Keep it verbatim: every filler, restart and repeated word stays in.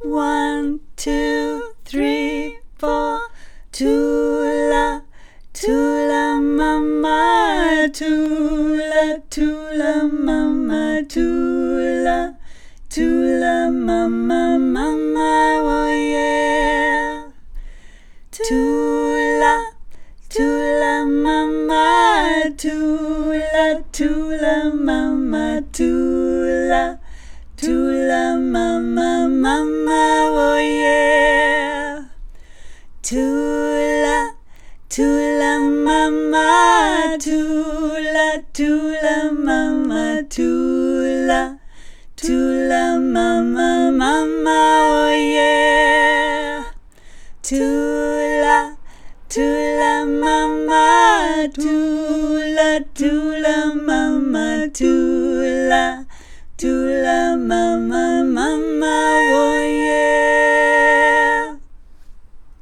One, two, three, four. Tula, tula mama, tula, tula mama, tula, tula mama, mama, oh yeah. Tula, tula mama, tula, tula mama, tula, tula mama, mama, oh yeah. Tula, tula mama, tula, tula mama, tula, tula mama, mama, oh yeah. Tula, tula mama, tula, tula